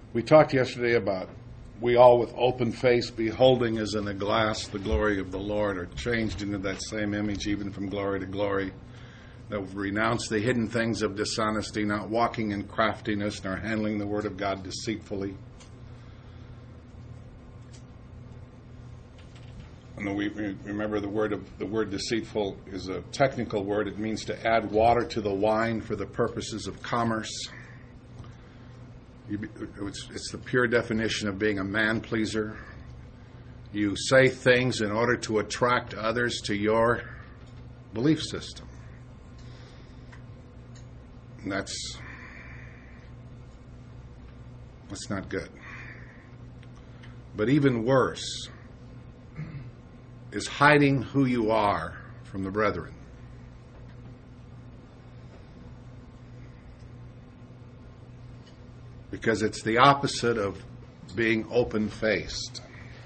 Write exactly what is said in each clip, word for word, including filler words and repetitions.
We talked yesterday about we all with open face beholding as in a glass the glory of the Lord are changed into that same image even from glory to glory. That we've renounced the hidden things of dishonesty, not walking in craftiness, nor handling the word of God deceitfully. And we remember the word of the word deceitful is a technical word. It means to add water to the wine for the purposes of commerce. It's, it's the pure definition of being a man pleaser. You say things in order to attract others to your belief system. And that's that's not good. But even worse is hiding who you are from the brethren. Because it's the opposite of being open-faced.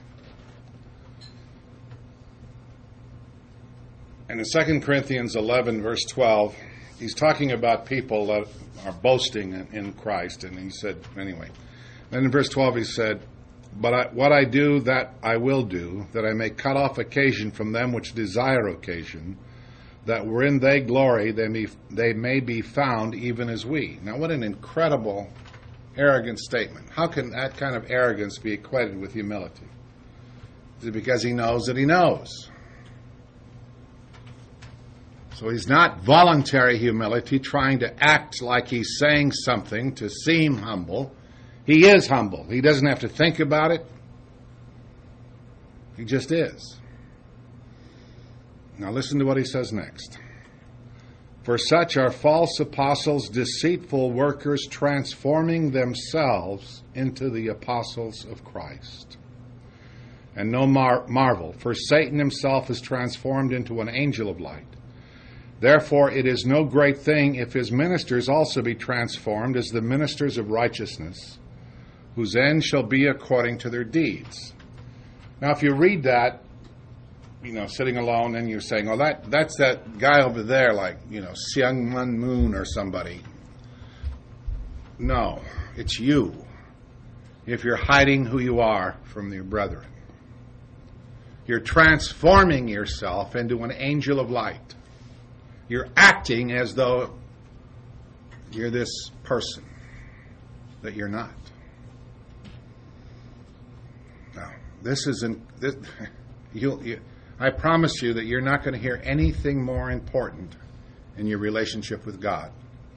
And in Second Corinthians eleven, verse twelve, he's talking about people that are boasting in, in Christ. And he said, anyway. Then in verse twelve he said, But I, what I do, that I will do, that I may cut off occasion from them which desire occasion, that wherein they glory, they may, they may be found even as we. Now what an incredible, arrogant statement. How can that kind of arrogance be equated with humility? Is it because he knows that he knows? So he's not voluntary humility, trying to act like he's saying something to seem humble. He is humble. He doesn't have to think about it. He just is. Now listen to what he says next. For such are false apostles, deceitful workers, transforming themselves into the apostles of Christ. And no mar- marvel, for Satan himself is transformed into an angel of light. Therefore it is no great thing if his ministers also be transformed as the ministers of righteousness, whose end shall be according to their deeds. Now if you read that, you know, sitting alone, and you're saying, oh, that that's that guy over there, like, you know, Seung Mun Moon or somebody. No, it's you. If you're hiding who you are from your brethren. You're transforming yourself into an angel of light. You're acting as though you're this person that you're not. Now, this isn't... This, you'll... You, I promise you that you're not going to hear anything more important in your relationship with God.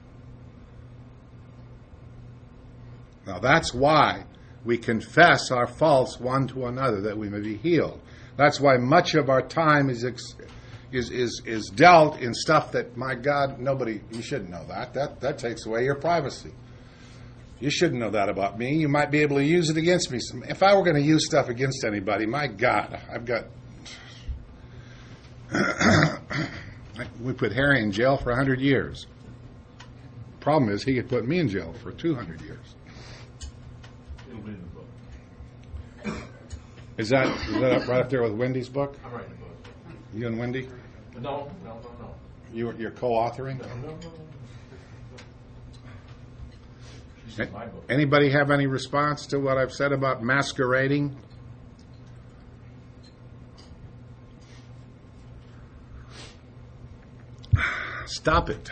Now that's why we confess our faults one to another, that we may be healed. That's why much of our time is is is is dealt in stuff that, my God, nobody, you shouldn't know that. That that takes away your privacy. You shouldn't know that about me. You might be able to use it against me. If I were going to use stuff against anybody, my God, I've got... we put Harry in jail for one hundred years. Problem is, he could put me in jail for two hundred years. It'll be in the book. Is that, is that up right up there with Wendy's book? I'm writing a book. You and Wendy? No, no, no, no. You, you're co-authoring? No, no, no. She's in my book. Anybody have any response to what I've said about masquerading? Stop it.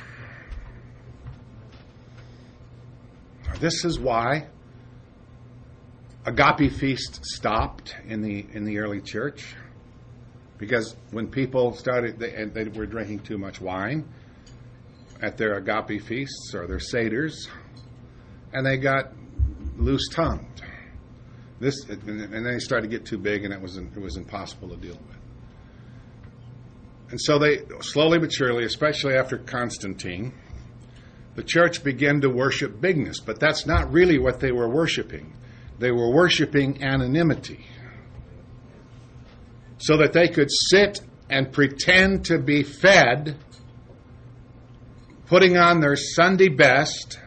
This is why agape feast stopped in the in the early church, because when people started, they, they were drinking too much wine at their agape feasts or their seders, and they got loose-tongued. This and then they started to get too big, and it was it was impossible to deal with. And so they, slowly but surely, especially after Constantine, the church began to worship bigness. But that's not really what they were worshiping. They were worshiping anonymity. So that they could sit and pretend to be fed, putting on their Sunday best,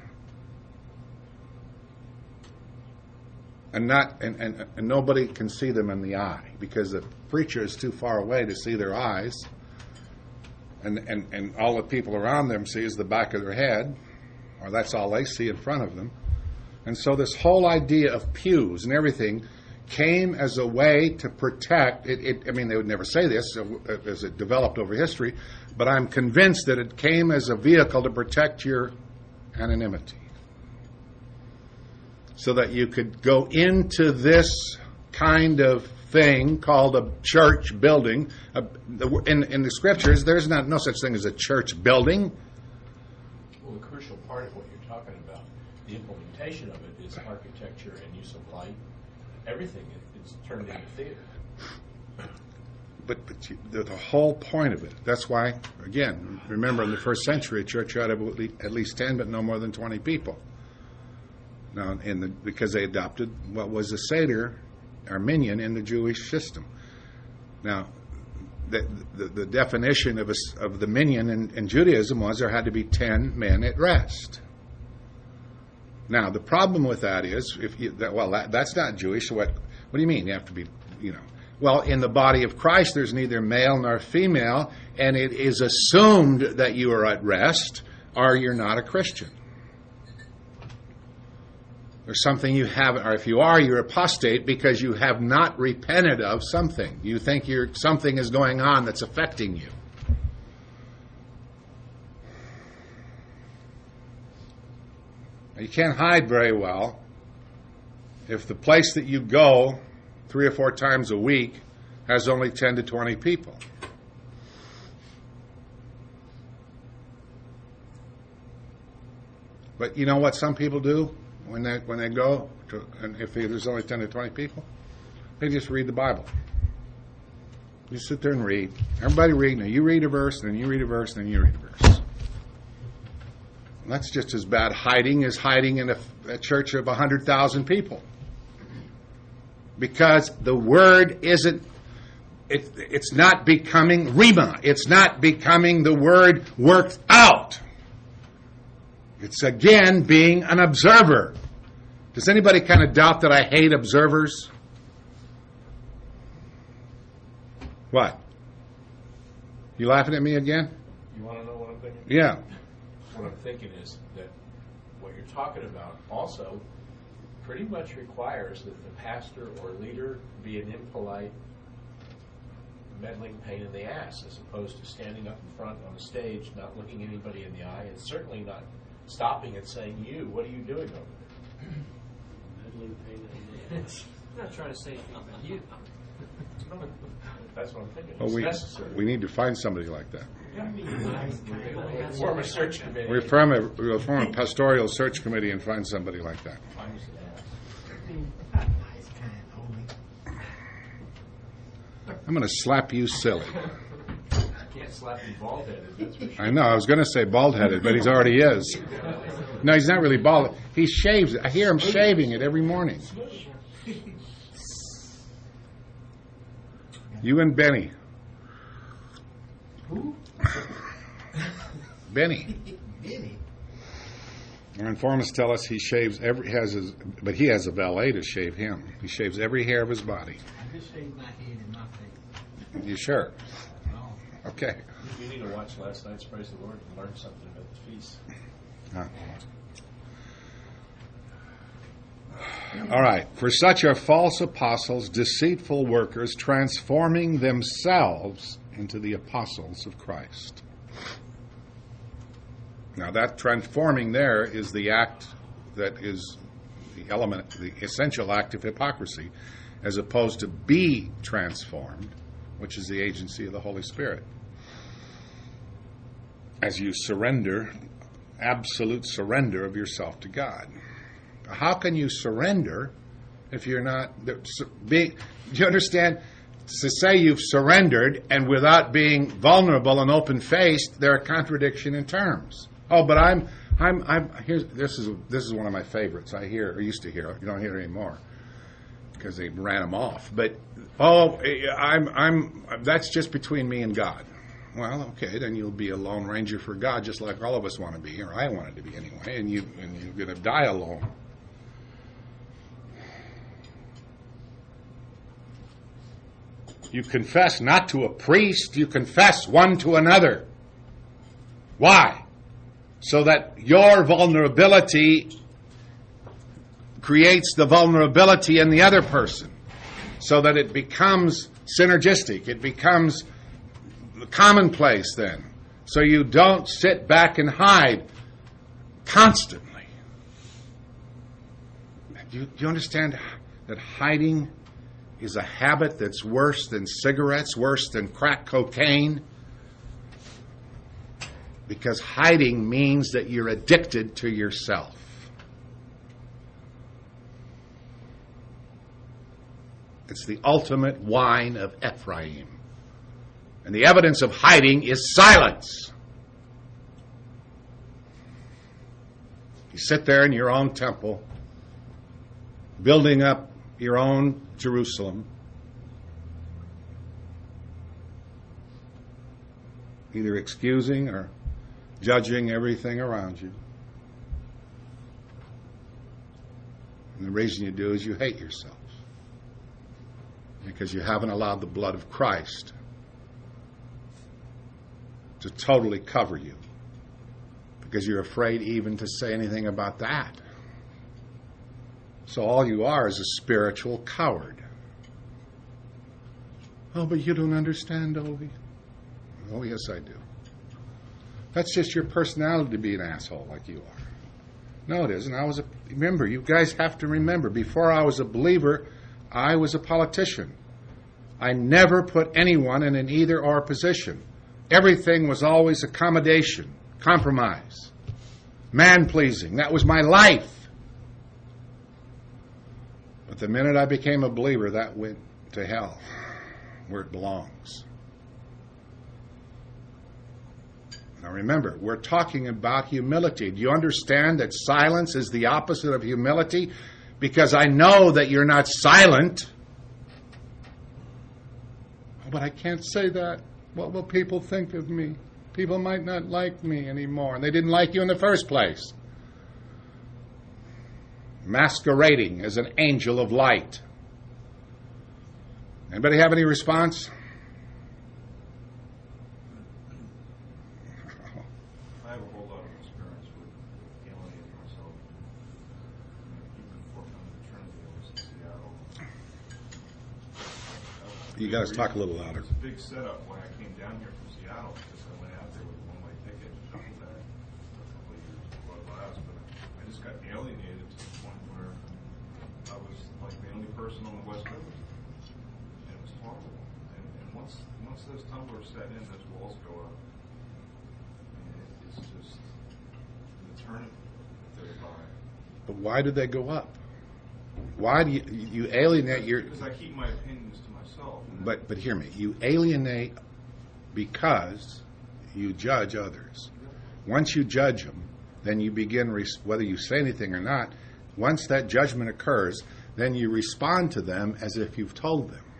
and not and, and, and nobody can see them in the eye, because the preacher is too far away to see their eyes. And, and, and all the people around them see is the back of their head, or that's all they see in front of them. And so this whole idea of pews and everything came as a way to protect, it, it, I mean, they would never say this as it developed over history, but I'm convinced that it came as a vehicle to protect your anonymity. So that you could go into this kind of thing called a church building. Uh, in, in the scriptures, there's not no such thing as a church building. Well, the crucial part of what you're talking about, the implementation of it, is architecture and use of light. Everything is turned into theater. But, but you, the, the whole point of it, that's why, again, remember in the first century, a church had at least ten, but no more than twenty people. Now, in the, because they adopted what was a Seder, or minyan, in the Jewish system. Now, the, the, the definition of, a, of the minyan in, in Judaism was there had to be ten men at rest. Now, the problem with that is, if you, that, well, that, that's not Jewish. So what? What do you mean? You have to be, you know? Well, in the body of Christ, there's neither male nor female, and it is assumed that you are at rest, or you're not a Christian. There's something you haven't, or if you are, you're apostate because you have not repented of something. You think you're, something is going on that's affecting you. You can't hide very well if the place that you go three or four times a week has only ten to twenty people. But you know what some people do when they when they go to, and if there's only ten to twenty people, they just read the Bible. You sit there and read. Everybody read. Now you read a verse, then you read a verse, then you read a verse. That's just as bad hiding as hiding in a, a church of one hundred thousand people. Because the word isn't, it, it's not becoming rhema. It's not becoming the word worked out. It's again being an observer. Does anybody kind of doubt that I hate observers? What? You laughing at me again? You want to know what I'm thinking? Yeah. What I'm thinking is that what you're talking about also pretty much requires that the pastor or leader be an impolite, meddling pain in the ass, as opposed to standing up in front on the stage, not looking anybody in the eye, and certainly not stopping and saying, "You, what are you doing over there?" Meddling pain in the ass. I'm not trying to say anything about you. That's what I'm thinking. Well, It's we, necessary. we need to find somebody like that. Yeah. Form a search committee. We form a, we'll form a pastoral search committee and find somebody like that. I'm going to slap you silly. I can't slap you bald-headed, that's for sure. I know, I was going to say bald-headed, but he's already is. No, he's not really bald. He shaves it. I hear him shaving it every morning. You and Benny. Who? Benny. Benny. Our informants tell us he shaves every has his, but he has a valet to shave him. He shaves every hair of his body. I just shaved my head and my face. You sure? Oh. Okay. You need to watch last night's Praise the Lord and learn something about the feast. Huh. All right. For such are false apostles, deceitful workers, transforming themselves into the apostles of Christ. Now, that transforming there is the act that is the element, the essential act of hypocrisy, as opposed to be transformed, which is the agency of the Holy Spirit. As you surrender, absolute surrender of yourself to God. How can you surrender if you're not being? Do you understand? To say you've surrendered and without being vulnerable and open-faced, they're a contradiction in terms. Oh, but I'm, I'm, I'm. Here's this is this is one of my favorites. I hear or used to hear. You don't hear it anymore because they ran them off. But oh, I'm, I'm. That's just between me and God. Well, okay, then you'll be a lone ranger for God, just like all of us want to be, or I wanted to be anyway. And you, and you're going to die alone. You confess not to a priest, you confess one to another. Why? So that your vulnerability creates the vulnerability in the other person so that it becomes synergistic. It becomes commonplace then. So you don't sit back and hide constantly. Do you, do you understand that hiding is a habit that's worse than cigarettes, worse than crack cocaine? Because hiding means that you're addicted to yourself. It's the ultimate wine of Ephraim. And the evidence of hiding is silence. You sit there in your own temple, building up your own Jerusalem, either excusing or judging everything around you. And the reason you do is you hate yourself. Because you haven't allowed the blood of Christ to totally cover you. Because you're afraid even to say anything about that. So all you are is a spiritual coward. Oh, but you don't understand, Ovi. Oh, yes, I do. That's just your personality to be an asshole like you are. No, it isn't. I was a, remember, you guys have to remember, before I was a believer, I was a politician. I never put anyone in an either-or position. Everything was always accommodation, compromise, man-pleasing. That was my life. But the minute I became a believer, that went to hell, where it belongs. Now remember, we're talking about humility. Do you understand that silence is the opposite of humility? Because I know that you're not silent. Oh, but I can't say that. What will people think of me? People might not like me anymore. And they didn't like you in the first place. Masquerading as an angel of light. Anybody have any response? I have a whole lot of experience with alienating myself. Even before coming to Trinity, I was in Seattle. You guys talk a little louder. It was a big setup when I came down here from Seattle because I went out there with a one-way ticket and double that for a couple of years before it last. But I just got alienated to the point where I was like the only person on the West River. And it was horrible. And, and once once those tumblers set in, those walls go up. It's just an eternity that they buy. But why do they go up? Why do you, you alienate your... Because I keep my opinions to myself. But but hear me. You alienate because you judge others. Once you judge them, then you begin, res- whether you say anything or not, once that judgment occurs, then you respond to them as if you've told them.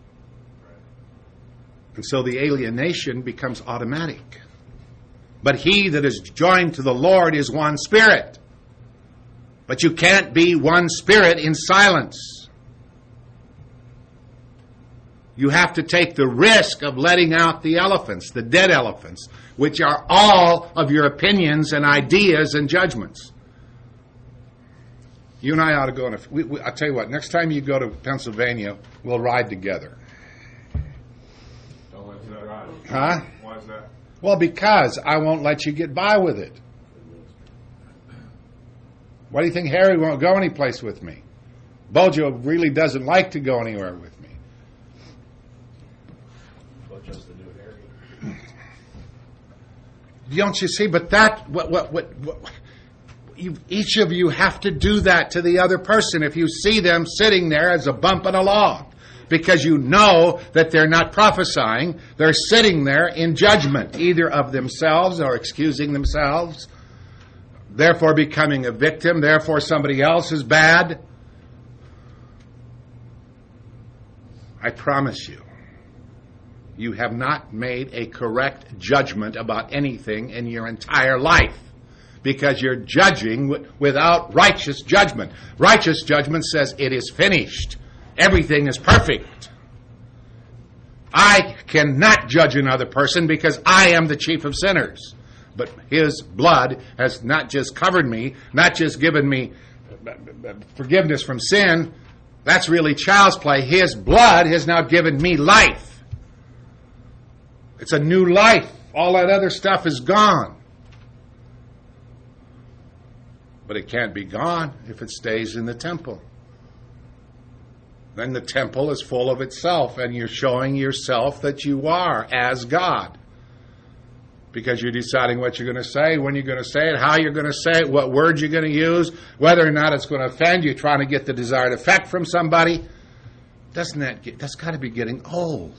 And so the alienation becomes automatic. But he that is joined to the Lord is one spirit. But you can't be one spirit in silence. You have to take the risk of letting out the elephants, the dead elephants, which are all of your opinions and ideas and judgments. You and I ought to go on a... We, we, I'll tell you what, next time you go to Pennsylvania, we'll ride together. Don't let you drive. Huh? Why is that? Well, because I won't let you get by with it. Why do you think Harry won't go anyplace with me? Bojo really doesn't like to go anywhere with me. Bojo's the new Harry. Don't you see? But that, what, what, what, what you, each of you have to do that to the other person if you see them sitting there as a bump in a log. Because you know that they're not prophesying. They're sitting there in judgment, either of themselves or excusing themselves, therefore becoming a victim, therefore somebody else is bad. I promise you, you have not made a correct judgment about anything in your entire life. Because you're judging w- without righteous judgment. Righteous judgment says it is finished. Everything is perfect. I cannot judge another person because I am the chief of sinners. But his blood has not just covered me, not just given me forgiveness from sin, that's really child's play. His blood has now given me life. It's a new life. All that other stuff is gone. But it can't be gone if it stays in the temple. Then the temple is full of itself, and you're showing yourself that you are as God. Because you're deciding what you're going to say, when you're going to say it, how you're going to say it, what words you're going to use, whether or not it's going to offend you, trying to get the desired effect from somebody. Doesn't that get, that's got to be getting old.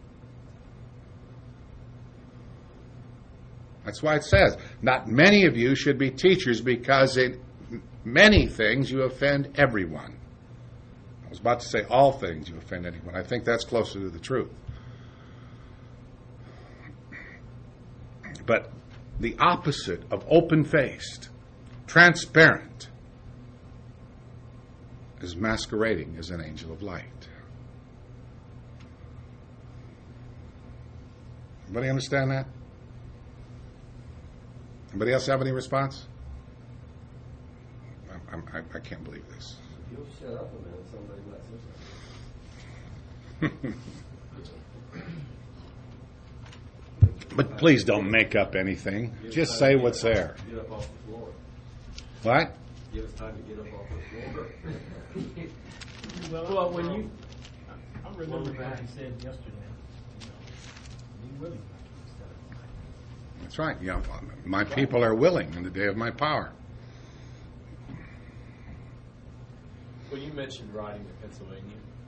That's why it says, not many of you should be teachers, because in many things you offend everyone. I was about to say all things you offend anyone. I think that's closer to the truth. But the opposite of open-faced, transparent, is masquerading as an angel of light. Anybody understand that? Anybody else have any response? I'm, I'm, I can't believe this. You'll shut up a minute, somebody might say something. But please don't make up anything. Just say what's there. Get up off the floor. What? Give us time to get up off the floor. Well, well, when you, I remember what he said yesterday. You know, be willing. That's right. Yeah, my people are willing in the day of my power. When you mentioned riding to Pennsylvania,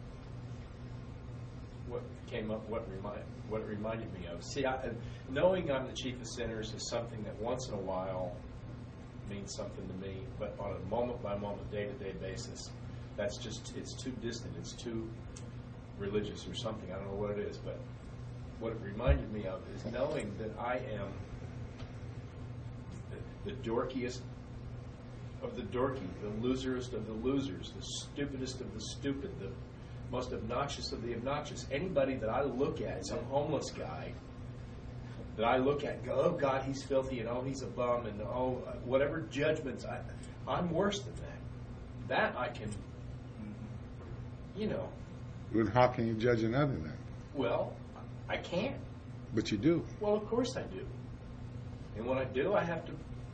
what came up, what remind, what it reminded me of. See, I, knowing I'm the chief of sinners is something that once in a while means something to me, but on a moment-by-moment, day-to-day basis, that's just, it's too distant, it's too religious or something. I don't know what it is, but what it reminded me of is knowing that I am the, the dorkiest of the dorky, the loserest of the losers, the stupidest of the stupid, the most obnoxious of the obnoxious. Anybody that I look at, some homeless guy, that I look at and go, oh, God, he's filthy, and oh, he's a bum, and oh, whatever judgments, I, I'm worse than that. That I can, you know. Then how can you judge another then? Well, I can't. But you do. Well, of course I do. And when I do, I have to.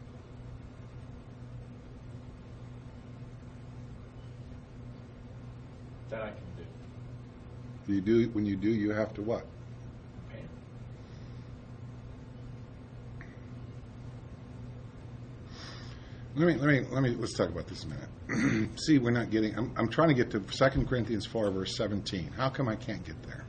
That I can do. You do. When you do, you have to what? Okay. Let me, let me, let me, let's talk about this a minute. See, we're not getting, I'm, I'm trying to get to Second Corinthians four, verse seventeen. How come I can't get there?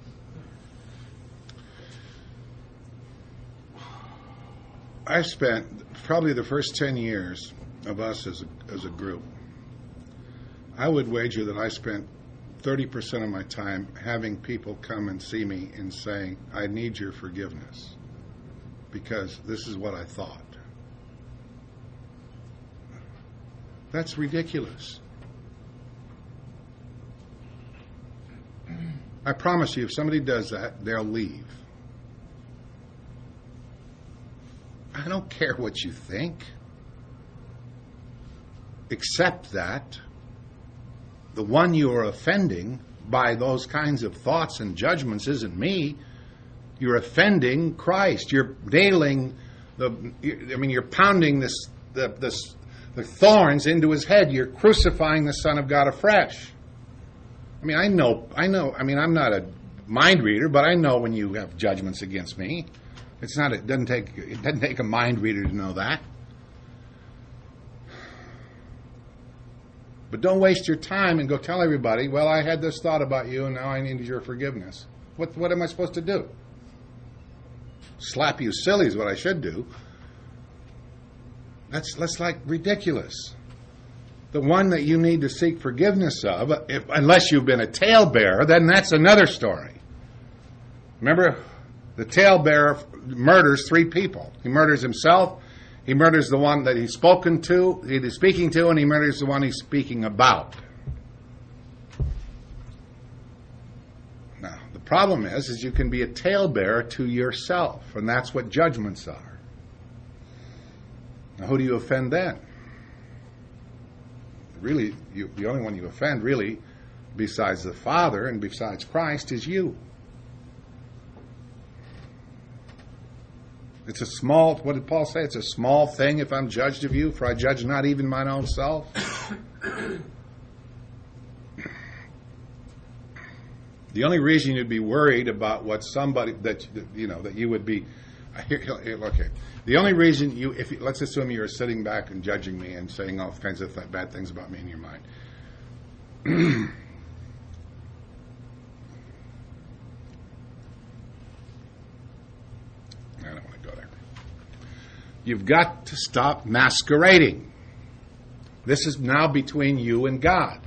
I've spent probably the first ten years of us as a, as a group, I would wager that I spent thirty percent of my time having people come and see me and saying, I need your forgiveness because this is what I thought. That's ridiculous. I promise you, if somebody does that, they'll leave. I don't care what you think. Except that the one you are offending by those kinds of thoughts and judgments isn't me. You're offending Christ. You're nailing the, I mean, you're pounding this, the, this, the thorns into his head. You're crucifying the Son of God afresh. I mean, I know, I know, I mean, I'm not a mind reader, but I know when you have judgments against me. It's not, it doesn't take, it doesn't take a mind reader to know that. But don't waste your time and go tell everybody, well, I had this thought about you and now I need your forgiveness. What, what am I supposed to do? Slap you silly is what I should do. That's, that's like ridiculous. The one that you need to seek forgiveness of, if, unless you've been a talebearer, then that's another story. Remember, the talebearer murders three people. He murders himself, he murders the one that he's spoken to, he's speaking to, and he murders the one he's speaking about. Now, the problem is, is you can be a talebearer to yourself, and that's what judgments are. Now, who do you offend then? really, you, the only one you offend, really, besides the Father and besides Christ, is you. It's a small, what did Paul say? It's a small thing if I'm judged of you, for I judge not even mine own self. The only reason you'd be worried about what somebody, that, you know, that you would be, okay. The only reason you, if you, let's assume you're sitting back and judging me and saying all kinds of th- bad things about me in your mind. I don't want to go there. You've got to stop masquerading. This is now between you and God.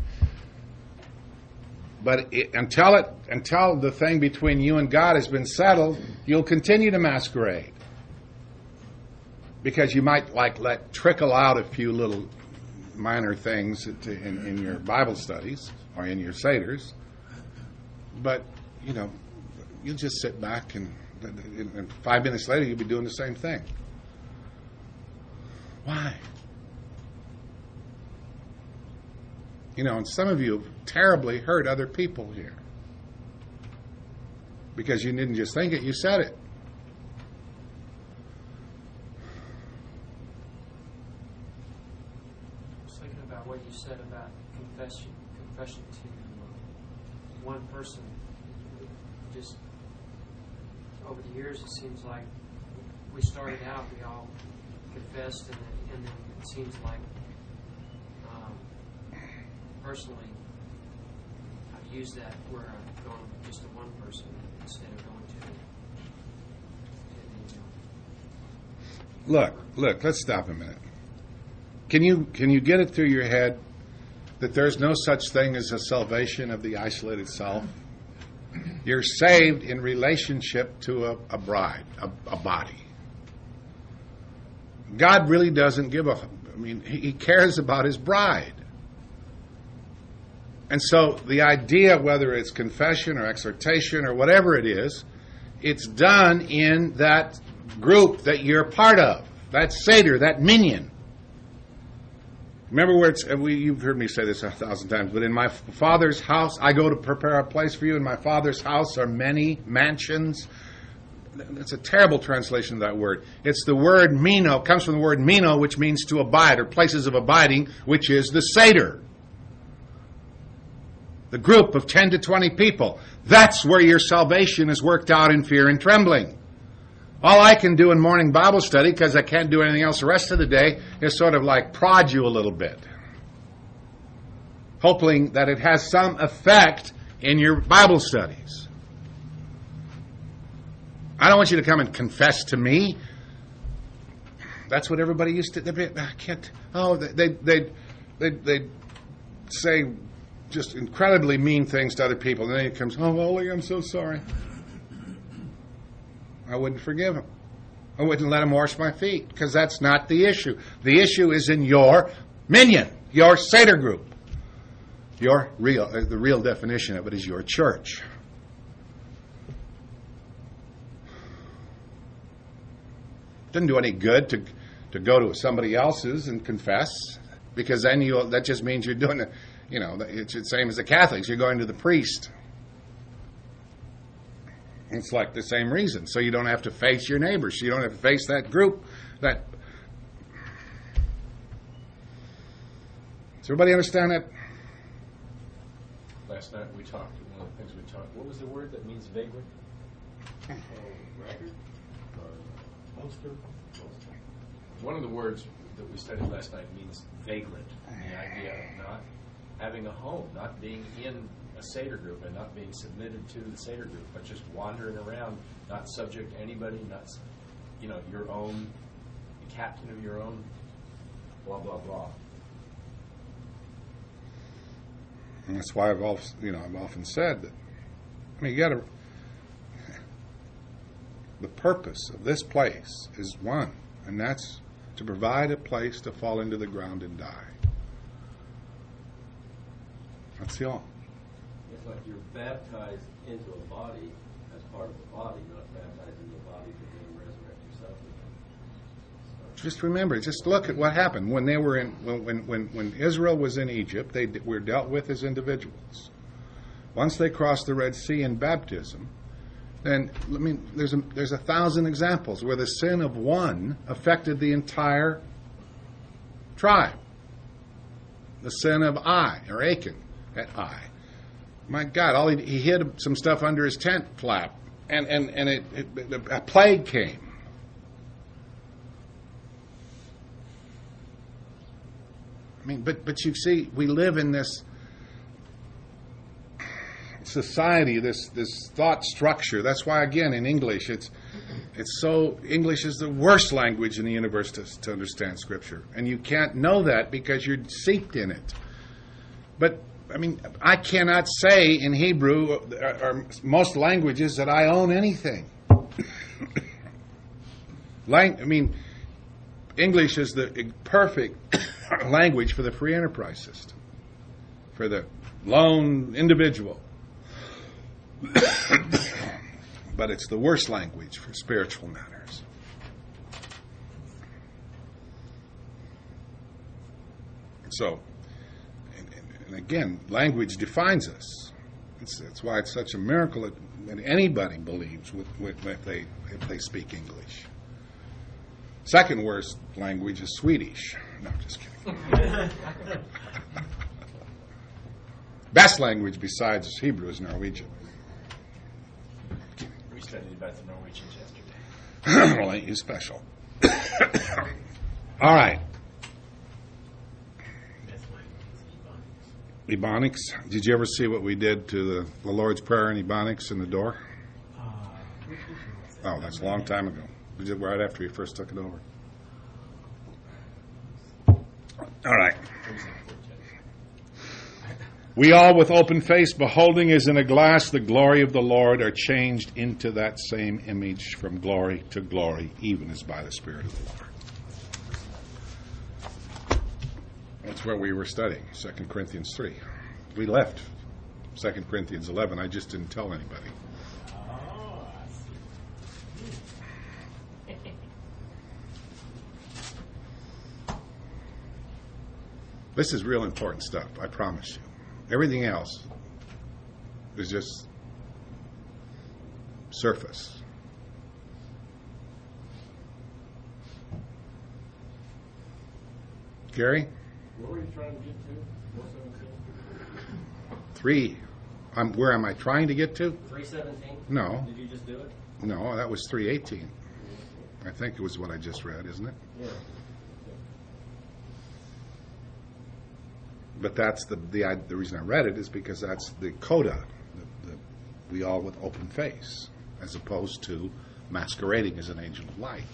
But it, until it, until the thing between you and God has been settled, you'll continue to masquerade. Because you might like let trickle out a few little minor things to, in, in your Bible studies or in your seders, but you know, you'll just sit back and, and five minutes later you'll be doing the same thing. Why? You know, and some of you have terribly hurt other people here because you didn't just think it, you said it. What you said about confession, confession to uh, one person. Just over the years, it seems like we started out, we all confessed, and then, and then it seems like, um, personally, I've used that where I'm going just to one person instead of going to. Look, look. Let's stop a minute. Can you can you get it through your head that there's no such thing as a salvation of the isolated self? You're saved in relationship to a, a bride, a, a body. God really doesn't give a... I mean, he, he cares about his bride. And so the idea, whether it's confession or exhortation or whatever it is, it's done in that group that you're part of, that Seder, that minion. Remember where it's, we, you've heard me say this a thousand times, but in my Father's house, I go to prepare a place for you. In my Father's house are many mansions. That's a terrible translation of that word. It's the word meno, comes from the word meno, which means to abide, or places of abiding, which is the Seder. The group of ten to twenty people. That's where your salvation is worked out in fear and trembling. All I can do in morning Bible study, because I can't do anything else the rest of the day, is sort of like prod you a little bit, hoping that it has some effect in your Bible studies. I don't want you to come and confess to me. That's what everybody used to. They, I can't. Oh, they they they they say just incredibly mean things to other people, and then it comes, oh, Ole, I'm so sorry. I wouldn't forgive him. I wouldn't let him wash my feet, because that's not the issue. The issue is in your minion, your Seder group. Your real, uh, the real definition of it is your church. Doesn't do any good to to go to somebody else's and confess, because then you that just means you're doing it. You know, it's the same as the Catholics. You're going to the priest. It's like the same reason. So you don't have to face your neighbors. You don't have to face that group. That. Does everybody understand that? Last night we talked, one of the things we talked, what was the word that means vagrant? Oh, record? Or poster? One of the words that we studied last night means vagrant. And the idea of not having a home, not being in a Seder group and not being submitted to the Seder group, but just wandering around, not subject to anybody, not, you know, your own, the captain of your own, blah, blah, blah. And that's why I've often, you know, I've often said that, I mean, you got to, the purpose of this place is one, and that's to provide a place to fall into the ground and die. That's the all. It's like you're baptized into a body as part of the body, not baptized into a body to then resurrect yourself again. So Just remember, just look at what happened when they were in when when when, when Israel was in Egypt. They d- were dealt with as individuals. Once they crossed the Red Sea in baptism, then I mean, there's a, there's a thousand examples where the sin of one affected the entire tribe. The sin of Ai or Achan at Ai. My God, all he, he hid some stuff under his tent flap, and and and it, it, a plague came. I mean, but but you see, we live in this society, this this thought structure. That's why, again, in English, it's it's so English is the worst language in the universe to, to understand Scripture, and you can't know that because you're seeped in it. But I mean, I cannot say in Hebrew or, or most languages that I own anything. Lang- I mean, English is the perfect language for the free enterprise system, for the lone individual. But it's the worst language for spiritual matters. So, and, and, and again, language defines us. It's, that's why it's such a miracle that, that anybody believes with, with, if they if they speak English. Second worst language is Swedish. No, I'm just kidding. Best language besides Hebrew is Norwegian. We studied about the Norwegians yesterday. Well, ain't you special? All right. Ebonics. Did you ever see what we did to the, the Lord's Prayer in Ebonics in the door? Oh, that's a long time ago. We did right after you first took it over. All right. We all, with open face, beholding as in a glass the glory of the Lord, are changed into that same image from glory to glory, even as by the Spirit of the Lord. That's where we were studying, Second Corinthians three. We left Second Corinthians eleven. I just didn't tell anybody. This is real important stuff, I promise you. Everything else is just surface. Gary? What were you trying to get to? four seventeen? Three. I'm, where am I trying to get to? three seventeen? No. Did you just do it? No, that was three eighteen. I think it was what I just read, isn't it? Yeah. But that's the the I, the reason I read it is because that's the coda, the, the, we all with open face, as opposed to masquerading as an angel of light.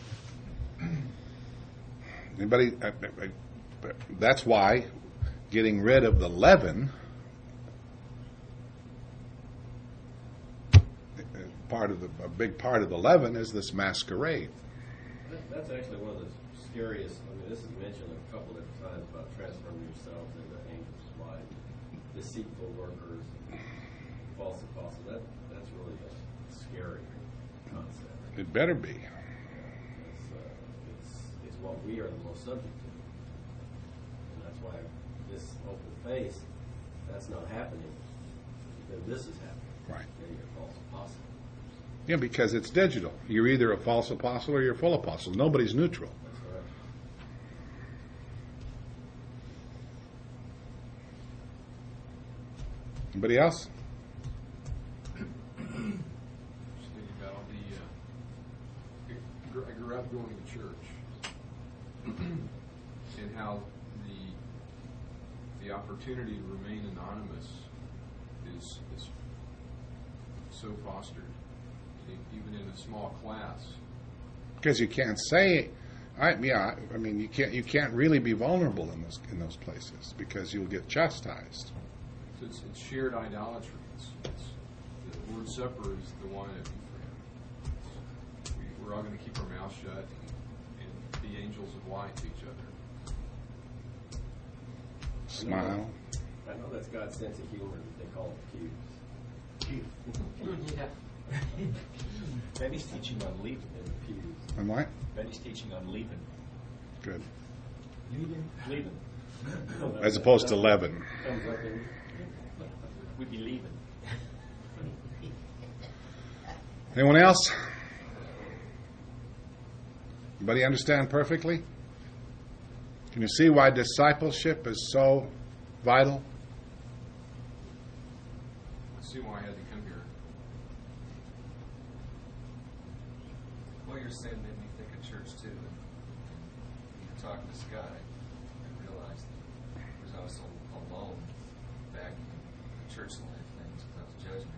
Anybody? I, I, I, that's why getting rid of the leaven, part of the a big part of the leaven is this masquerade. That, that's actually one of the scariest. I mean, this is mentioned a couple different times about transforming yourselves into angels of light, deceitful workers, false apostles. That that's really a scary concept. It better be. Yeah, it's, uh, it's it's what we are the most subject to, and that's why this open face, that's not happening. Then this is happening. Right. Then you're a false apostle. Yeah, because it's digital. You're either a false apostle or you're a full apostle. Nobody's neutral. That's right. Anybody else? Just thinking about all the. Uh, I grew- I grew up going to church, and how the the opportunity to remain anonymous is is so fostered, e- even in a small class. Because you can't say, I, yeah, I mean, you can't you can't really be vulnerable in those in those places because you'll get chastised. So it's, it's shared idolatry. It's, it's, the Lord's Supper is the wine of Ephraim. It's, we, we're all going to keep our mouths shut and, and be angels of light to each other. Smile. I know that's God's sense of humor that they call it pews. Yeah. Betty's teaching on leaving. And pews. And what? Betty's teaching on leaving. Good. Leaving. As opposed to leaven. Comes up in, We'd be leaving. Anyone else? Anybody understand perfectly? Can you see why discipleship is so vital? I see why I had to come here. What you're saying made me think of church too. When you're talking to Scott, I realized that I was also alone back in the church life things without judgment.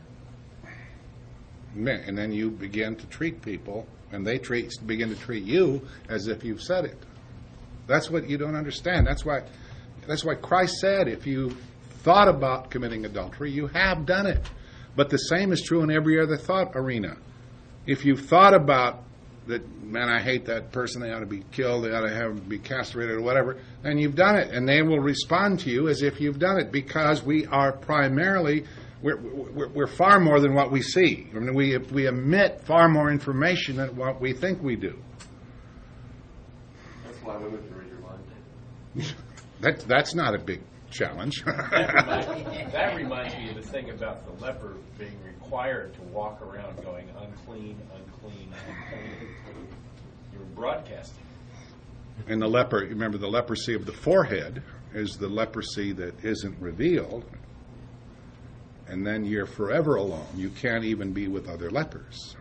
And then you begin to treat people, and they treat begin to treat you as if you've said it. That's what you don't understand. That's why that's why Christ said, if you thought about committing adultery, you have done it. But the same is true in every other thought arena. If you've thought about that, man, I hate that person, they ought to be killed, they ought to have be castrated or whatever, then you've done it. And they will respond to you as if you've done it, because we are primarily, we're, we're, we're far more than what we see. I mean, we, we emit far more information than what we think we do. that's why women can read your mind. That, that's not a big challenge. That reminds, that reminds me of the thing about the leper being required to walk around going unclean, unclean, unclean. You're broadcasting. And the leper, remember, the leprosy of the forehead is the leprosy that isn't revealed. And then you're forever alone. You can't even be with other lepers.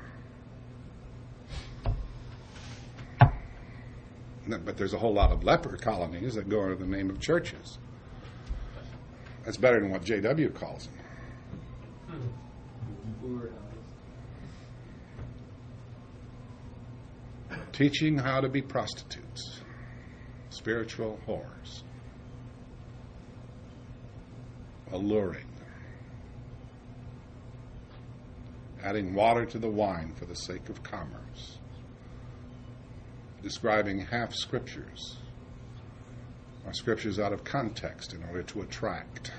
But there's a whole lot of leper colonies that go under the name of churches. That's better than what J W calls them. Teaching how to be prostitutes, spiritual whores, alluring, adding water to the wine for the sake of commerce, describing half scriptures or scriptures out of context in order to attract.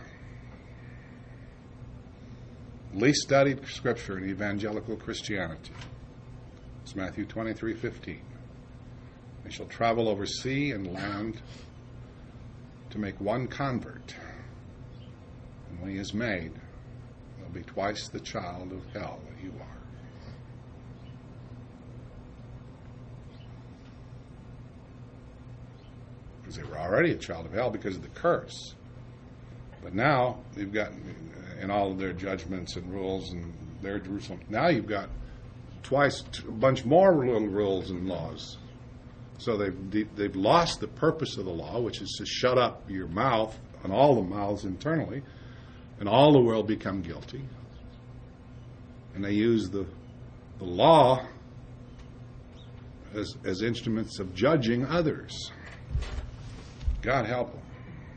Least studied scripture in evangelical Christianity is Matthew twenty-three fifteen. They shall travel over sea and land to make one convert, and when he is made, he'll be twice the child of hell that you are. Because they were already a child of hell because of the curse. But now you've got, in all of their judgments and rules and their Jerusalem, now you've got twice a bunch more little rules and laws. So they've they've lost the purpose of the law, which is to shut up your mouth and all the mouths internally, and all the world become guilty. And they use the the law as as instruments of judging others. God help them.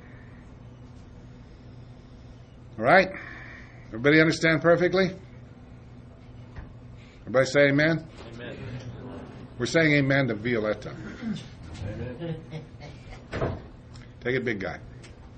All right? Everybody understand perfectly? Everybody say amen? Amen. We're saying amen to Violetta. Take it, big guy.